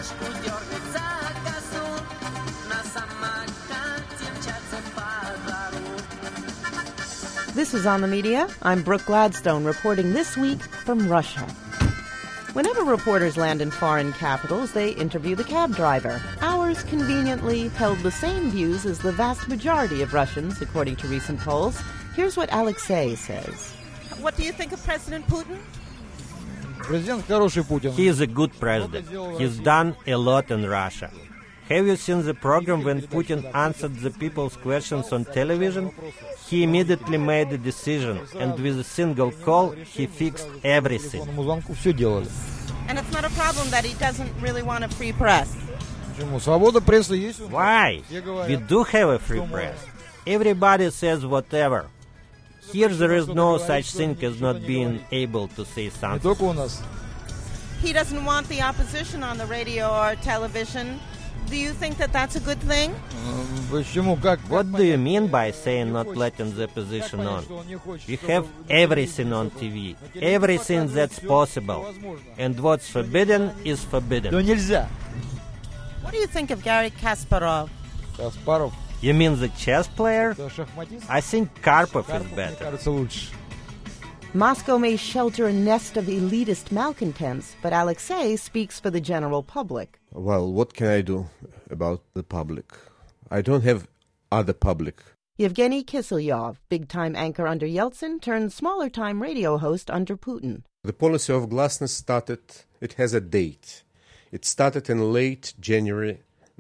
This is On the Media. I'm Brooke Gladstone reporting this week from Russia. Whenever reporters land in foreign capitals, they interview the cab driver. Ours conveniently held the same views as the vast majority of Russians, according to recent polls. Here's what Alexei says. What do you think of President Putin? He is a good president. He's done a lot in Russia. Have you seen the program when Putin answered the people's questions on television? He immediately made a decision, and with a single call, he fixed everything. And it's not a problem that he doesn't really want a free press. Why? We do have a free press. Everybody says whatever. Here there is no such thing as not being able to say something. He doesn't want the opposition on the radio or television. Do you think that that's a good thing? What do you mean by saying not letting the opposition on? We have everything on TV, everything that's possible. And what's forbidden is forbidden. What do you think of Garry Kasparov? You mean the chess player? I think Karpov is better. Moscow may shelter a nest of elitist malcontents, but Alexei speaks for the general public. Well, what can I do about the public? I don't have other public. Yevgeny Kiselyov, big-time anchor under Yeltsin, turned smaller-time radio host under Putin. The policy of glasnost it has a date. It started in late January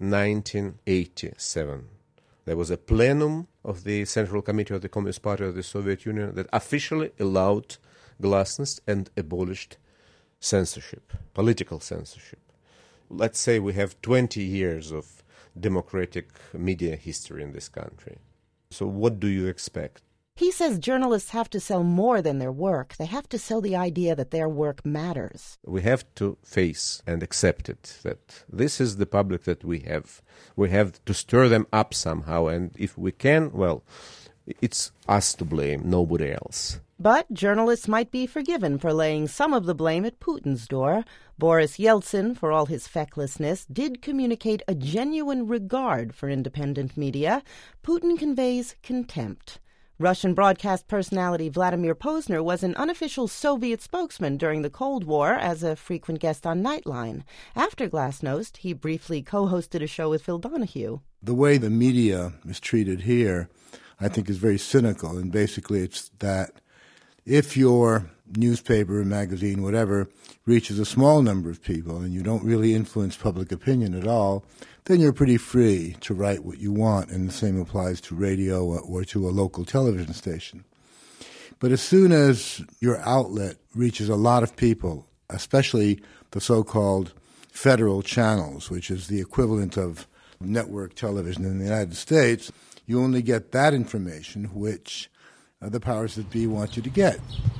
1987. There was a plenum of the Central Committee of the Communist Party of the Soviet Union that officially allowed glasnost and abolished censorship, political censorship. Let's say we have 20 years of democratic media history in this country. So what do you expect? He says journalists have to sell more than their work. They have to sell the idea that their work matters. We have to face and accept it, that this is the public that we have. We have to stir them up somehow, and if we can, well, it's us to blame, nobody else. But journalists might be forgiven for laying some of the blame at Putin's door. Boris Yeltsin, for all his fecklessness, did communicate a genuine regard for independent media. Putin conveys contempt. Russian broadcast personality Vladimir Posner was an unofficial Soviet spokesman during the Cold War as a frequent guest on Nightline. After Glasnost, he briefly co-hosted a show with Phil Donahue. The way the media is treated here, I think, is very cynical. And basically it's that if your newspaper, magazine, whatever, reaches a small number of people and you don't really influence public opinion at all, then you're pretty free to write what you want, and the same applies to radio or to a local television station. But as soon as your outlet reaches a lot of people, especially the so-called federal channels, which is the equivalent of network television in the United States, you only get that information which the powers that be want you to get.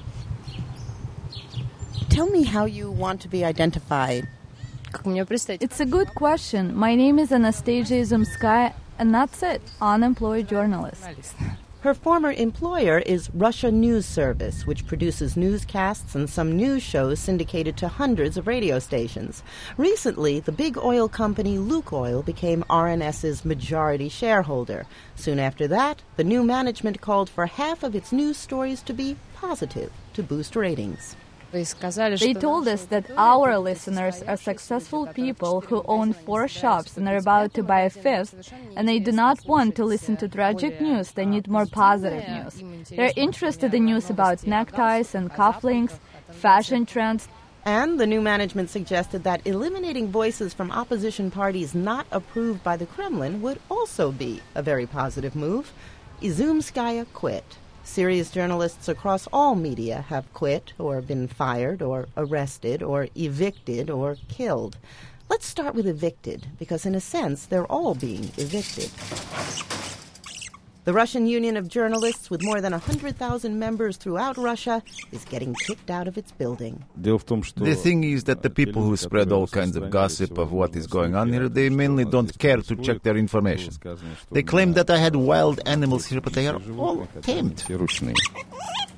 Tell me how you want to be identified. It's a good question. My name is Anastasia Izumskaya, and that's it, unemployed journalist. Her former employer is Russia News Service, which produces newscasts and some news shows syndicated to hundreds of radio stations. Recently, the big oil company Lukoil became RNS's majority shareholder. Soon after that, the new management called for half of its news stories to be positive to boost ratings. They told us that our listeners are successful people who own 4 shops and are about to buy a 5th, and they do not want to listen to tragic news. They need more positive news. They're interested in news about neckties and cufflinks, fashion trends. And the new management suggested that eliminating voices from opposition parties not approved by the Kremlin would also be a very positive move. Izumskaya quit. Serious journalists across all media have quit or been fired or arrested or evicted or killed. Let's start with evicted, because in a sense, they're all being evicted. The Russian Union of Journalists, with more than 100,000 members throughout Russia, is getting kicked out of its building. The thing is that the people who spread all kinds of gossip of what is going on here, they mainly don't care to check their information. They claim that I had wild animals here, but they are all tamed.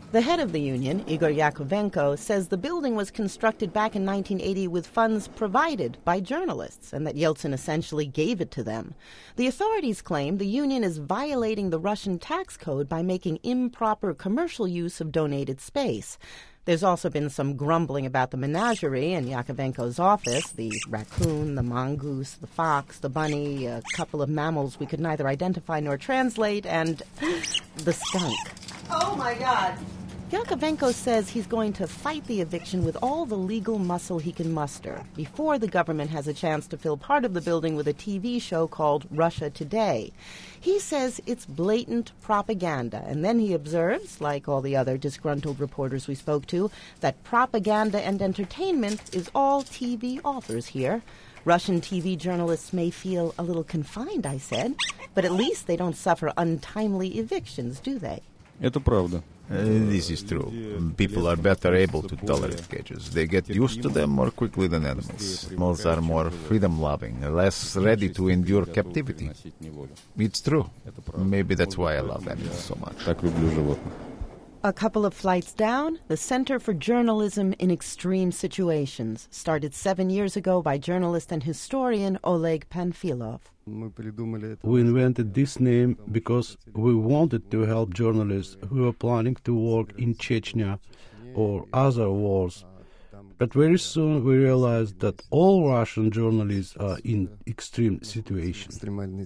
The head of the union, Igor Yakovenko, says the building was constructed back in 1980 with funds provided by journalists and that Yeltsin essentially gave it to them. The authorities claim the union is violating the Russian tax code by making improper commercial use of donated space. There's also been some grumbling about the menagerie in Yakovenko's office, the raccoon, the mongoose, the fox, the bunny, a couple of mammals we could neither identify nor translate, and the skunk. Oh, my God. Yakovenko says he's going to fight the eviction with all the legal muscle he can muster before the government has a chance to fill part of the building with a TV show called Russia Today. He says it's blatant propaganda, and then he observes, like all the other disgruntled reporters we spoke to, that propaganda and entertainment is all TV offers here. Russian TV journalists may feel a little confined, I said, but at least they don't suffer untimely evictions, do they? Это правда. This is true. People are better able to tolerate cages. They get used to them more quickly than animals. Animals are more freedom-loving, less ready to endure captivity. It's true. Maybe that's why I love animals so much. Так люблю животных. A couple of flights down, the Center for Journalism in Extreme Situations, started 7 years ago by journalist and historian Oleg Panfilov. We invented this name because we wanted to help journalists who are planning to work in Chechnya or other wars. But very soon we realized that all Russian journalists are in extreme situations.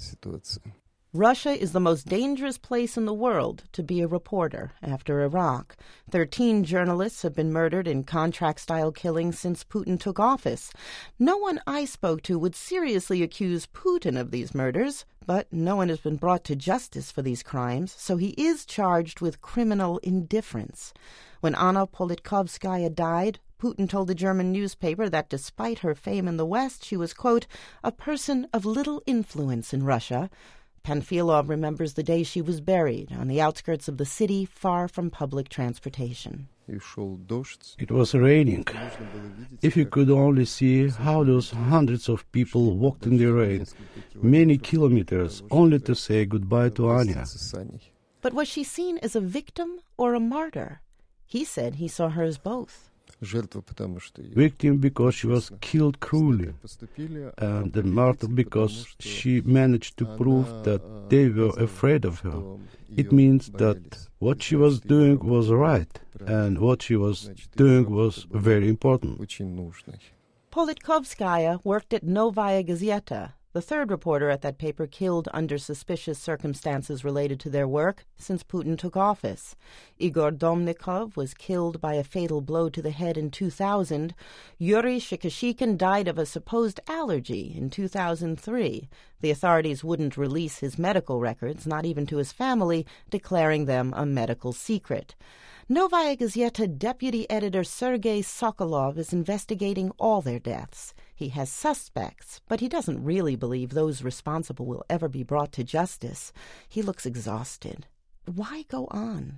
Russia is the most dangerous place in the world to be a reporter after Iraq. 13 journalists have been murdered in contract-style killings since Putin took office. No one I spoke to would seriously accuse Putin of these murders, but no one has been brought to justice for these crimes, so he is charged with criminal indifference. When Anna Politkovskaya died, Putin told the German newspaper that despite her fame in the West, she was, quote, a person of little influence in Russia. Panfilov remembers the day she was buried on the outskirts of the city, far from public transportation. It was raining. If you could only see how those hundreds of people walked in the rain, many kilometers, only to say goodbye to Anya. But was she seen as a victim or a martyr? He said he saw her as both. Victim because she was killed cruelly, and the martyr because she managed to prove that they were afraid of her. It means that what she was doing was right, and what she was doing was very important. Politkovskaya worked at Novaya Gazeta, the third reporter at that paper killed under suspicious circumstances related to their work since Putin took office. Igor Domnikov was killed by a fatal blow to the head in 2000. Yuri Shikashikin died of a supposed allergy in 2003. The authorities wouldn't release his medical records, not even to his family, declaring them a medical secret. Novaya Gazeta deputy editor Sergei Sokolov is investigating all their deaths. He has suspects, but he doesn't really believe those responsible will ever be brought to justice. He looks exhausted. Why go on?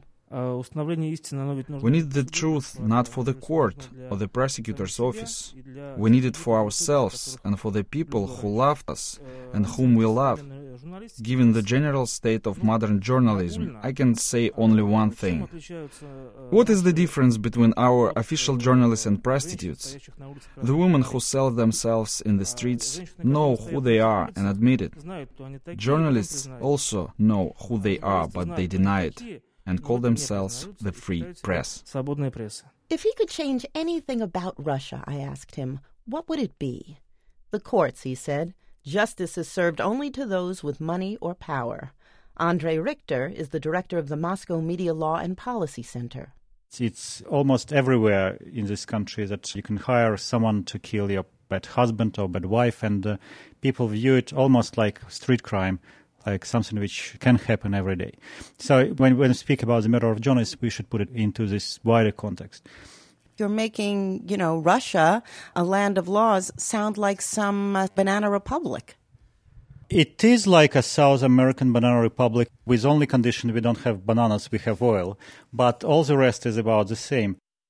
We need the truth not for the court or the prosecutor's office. We need it for ourselves and for the people who loved us and whom we love. Given the general state of modern journalism, I can say only one thing. What is the difference between our official journalists and prostitutes? The women who sell themselves in the streets know who they are and admit it. Journalists also know who they are, but they deny it and call themselves the free press. If he could change anything about Russia, I asked him, what would it be? The courts, he said. Justice is served only to those with money or power. Andrei Richter is the director of the Moscow Media Law and Policy Center. It's almost everywhere in this country that you can hire someone to kill your bad husband or bad wife, and people view it almost like street crime, like something which can happen every day. So when we speak about the murder of journalists, we should put it into this wider context. You're making, Russia, a land of laws, sound like some banana republic. It is like a South American banana republic, with only condition we don't have bananas, we have oil. But all the rest is about the same.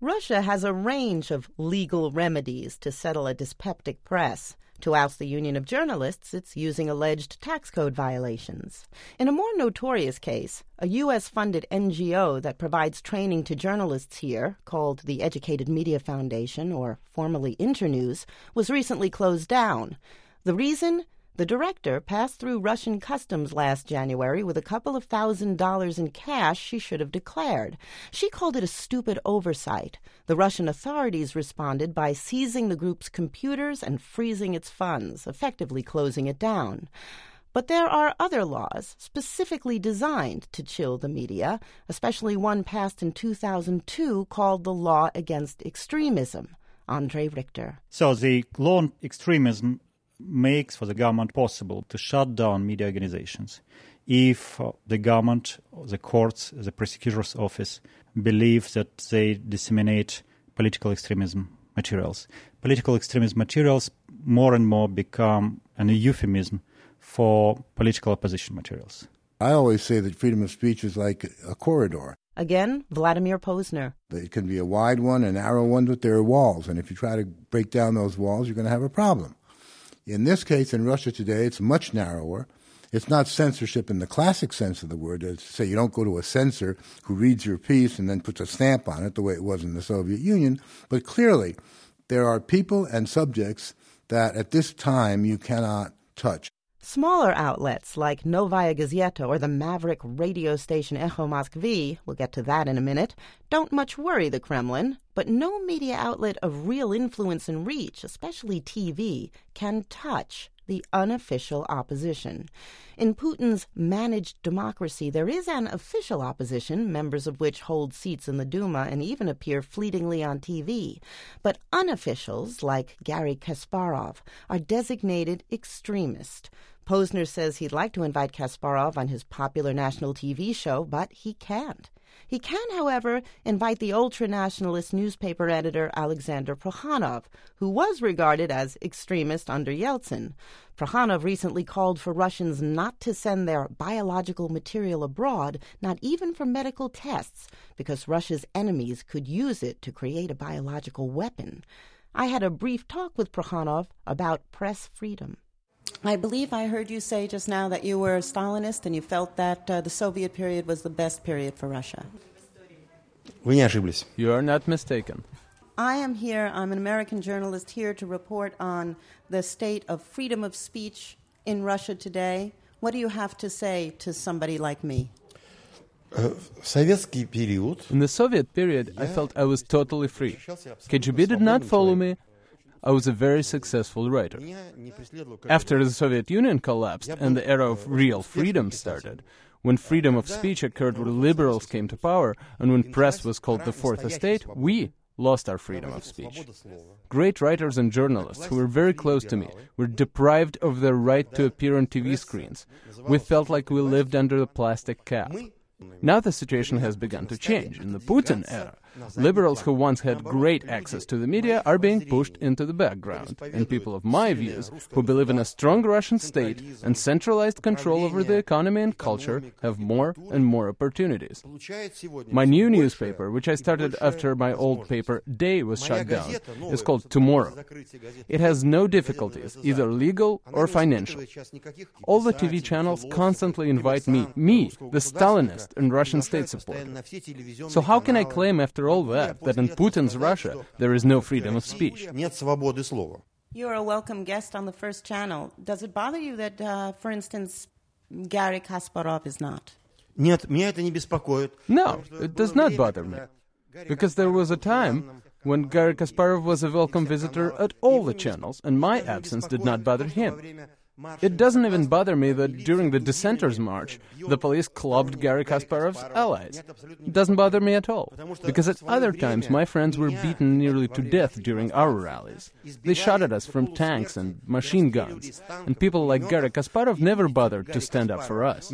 Russia has a range of legal remedies to settle a dyspeptic press. To oust the Union of Journalists, it's using alleged tax code violations. In a more notorious case, a U.S.-funded NGO that provides training to journalists here, called the Educated Media Foundation, or formerly Internews, was recently closed down. The reason? The director passed through Russian customs last January with a couple of $1,000s in cash she should have declared. She called it a stupid oversight. The Russian authorities responded by seizing the group's computers and freezing its funds, effectively closing it down. But there are other laws specifically designed to chill the media, especially one passed in 2002 called the Law Against Extremism. Andrei Richter. So the law on extremism makes for the government possible to shut down media organizations if the government, the courts, the prosecutor's office believe that they disseminate political extremism materials. Political extremism materials more and more become an euphemism for political opposition materials. I always say that freedom of speech is like a corridor. Again, Vladimir Posner. It can be a wide one, a narrow one, but there are walls. And if you try to break down those walls, you're going to have a problem. In this case, in Russia today, it's much narrower. It's not censorship in the classic sense of the word. It's to say you don't go to a censor who reads your piece and then puts a stamp on it the way it was in the Soviet Union. But clearly, there are people and subjects that at this time you cannot touch. Smaller outlets like Novaya Gazeta or the maverick radio station Echo Moskvy, we'll get to that in a minute, don't much worry the Kremlin, but no media outlet of real influence and reach, especially TV, can touch the unofficial opposition. In Putin's managed democracy, there is an official opposition, members of which hold seats in the Duma and even appear fleetingly on TV. But unofficials, like Garry Kasparov, are designated extremist. Posner says he'd like to invite Kasparov on his popular national TV show, but he can't. He can, however, invite the ultra-nationalist newspaper editor Alexander Prokhanov, who was regarded as extremist under Yeltsin. Prokhanov recently called for Russians not to send their biological material abroad, not even for medical tests, because Russia's enemies could use it to create a biological weapon. I had a brief talk with Prokhanov about press freedom. I believe I heard you say just now that you were a Stalinist and you felt that the Soviet period was the best period for Russia. You are not mistaken. I am here, I'm an American journalist here to report on the state of freedom of speech in Russia today. What do you have to say to somebody like me? In the Soviet period, I felt I was totally free. KGB did not follow me. I was a very successful writer. After the Soviet Union collapsed and the era of real freedom started, when freedom of speech occurred where liberals came to power, and when press was called the Fourth Estate, we lost our freedom of speech. Great writers and journalists who were very close to me were deprived of their right to appear on TV screens. We felt like we lived under a plastic cap. Now the situation has begun to change. In the Putin era, liberals who once had great access to the media are being pushed into the background, and people of my views, who believe in a strong Russian state and centralized control over the economy and culture, have more and more opportunities. My new newspaper, which I started after my old paper Day was shut down, is called Tomorrow. It has no difficulties, either legal or financial. All the TV channels constantly invite me, the Stalinist and Russian state supporter. So how can I claim after all that in Putin's Russia there is no freedom of speech? You're a welcome guest on the First Channel. Does it bother you that, for instance, Garry Kasparov is not? No, it does not bother me. Because there was a time when Garry Kasparov was a welcome visitor at all the channels, and my absence did not bother him. It doesn't even bother me that during the Dissenters' March, the police clubbed Garry Kasparov's allies. It doesn't bother me at all, because at other times my friends were beaten nearly to death during our rallies. They shot at us from tanks and machine guns, and people like Garry Kasparov never bothered to stand up for us.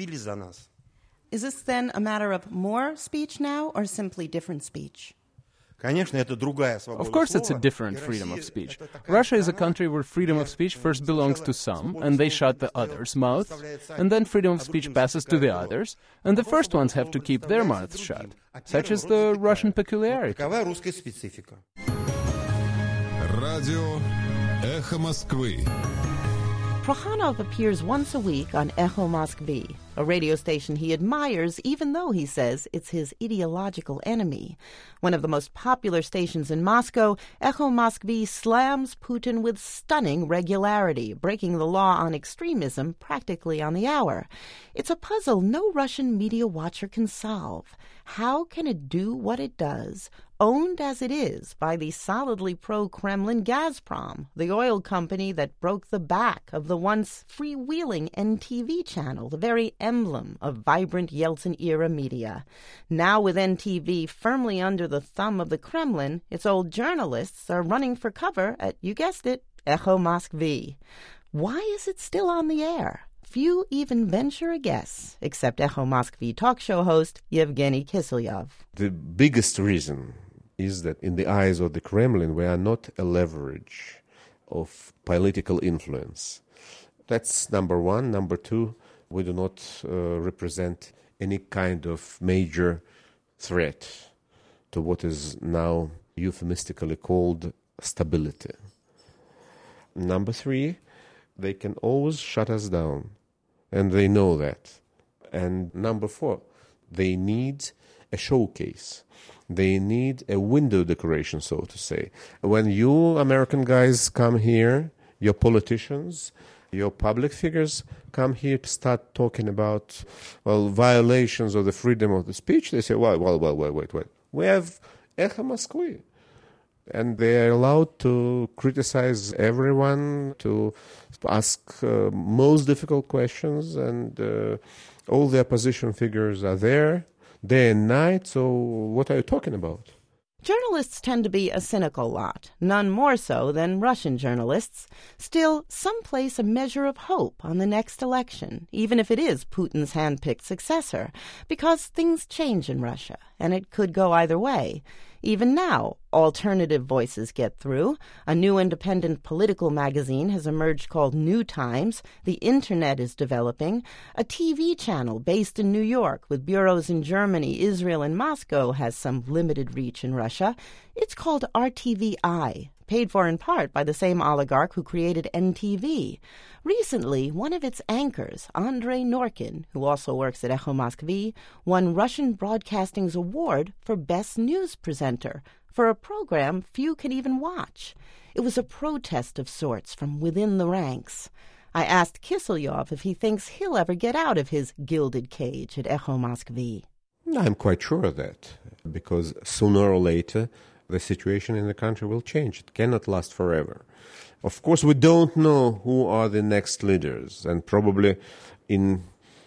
Is this then a matter of more speech now, or simply different speech? Of course, it's a different freedom of speech. Russia is a country where freedom of speech first belongs to some, and they shut the others' mouths, and then freedom of speech passes to the others, and the first ones have to keep their mouths shut. Such is the Russian peculiarity. Radio Echo Moskvy. Prokhanov appears once a week on Echo Moskvy, a radio station he admires even though he says it's his ideological enemy. One of the most popular stations in Moscow, Echo Moskvy slams Putin with stunning regularity, breaking the law on extremism practically on the hour. It's a puzzle no Russian media watcher can solve. How can it do what it does, owned as it is by the solidly pro-Kremlin Gazprom, the oil company that broke the back of the once freewheeling NTV channel, the very emblem of vibrant Yeltsin-era media? Now with NTV firmly under the thumb of the Kremlin, its old journalists are running for cover at, you guessed it, Echo Moskvy. Why is it still on the air? Few even venture a guess, except Echo Moskvy talk show host Yevgeny Kiselyov. The biggest reason is that in the eyes of the Kremlin, we are not a leverage of political influence. That's number one. Number two, we do not represent any kind of major threat to what is now euphemistically called stability. Number three, they can always shut us down, and they know that. And number four, they need a showcase. They need a window decoration, so to say. When you American guys come here, your politicians, your public figures come here to start talking about, violations of the freedom of the speech, they say, wait. We have Echo Moskvy. And they are allowed to criticize everyone, to ask most difficult questions, and all the opposition figures are there day and night. So what are you talking about? Journalists tend to be a cynical lot, none more so than Russian journalists. Still, some place a measure of hope on the next election, even if it is Putin's hand-picked successor, because things change in Russia, and it could go either way. Even now, alternative voices get through. A new independent political magazine has emerged called New Times. The Internet is developing. A TV channel based in New York with bureaus in Germany, Israel, and Moscow has some limited reach in Russia. It's called RTVI, paid for in part by the same oligarch who created NTV. Recently, one of its anchors, Andrei Norkin, who also works at Echo Moskvy, won Russian Broadcasting's award for Best News Presenter for a program few can even watch. It was a protest of sorts from within the ranks. I asked Kiselyov if he thinks he'll ever get out of his gilded cage at Echo Moskvy. I'm quite sure of that, because sooner or later the situation in the country will change. It cannot last forever. Of course, we don't know who are the next leaders, and probably in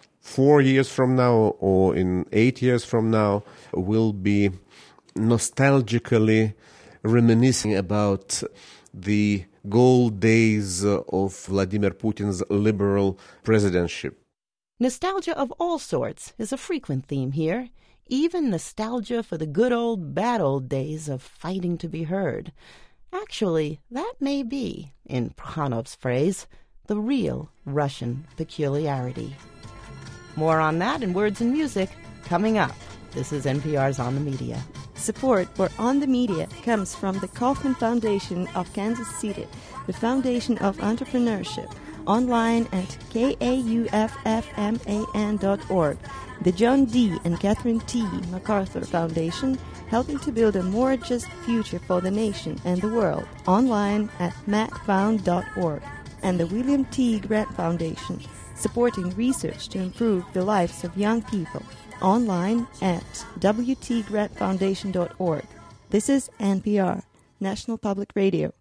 4 years from now or in 8 years from now, we'll be nostalgically reminiscing about the gold days of Vladimir Putin's liberal presidentship. Nostalgia of all sorts is a frequent theme here, even nostalgia for the good old, bad old days of fighting to be heard. Actually, that may be, in Prokhanov's phrase, the real Russian peculiarity. More on that in Words and Music coming up. This is NPR's On the Media. Support for On the Media comes from the Kauffman Foundation of Kansas City, the Foundation of Entrepreneurship, online at kauffman.org, the John D. and Catherine T. MacArthur Foundation, helping to build a more just future for the nation and the world, online at macfound.org, and the William T. Grant Foundation, supporting research to improve the lives of young people, online at wtgrantfoundation.org. This is NPR, National Public Radio.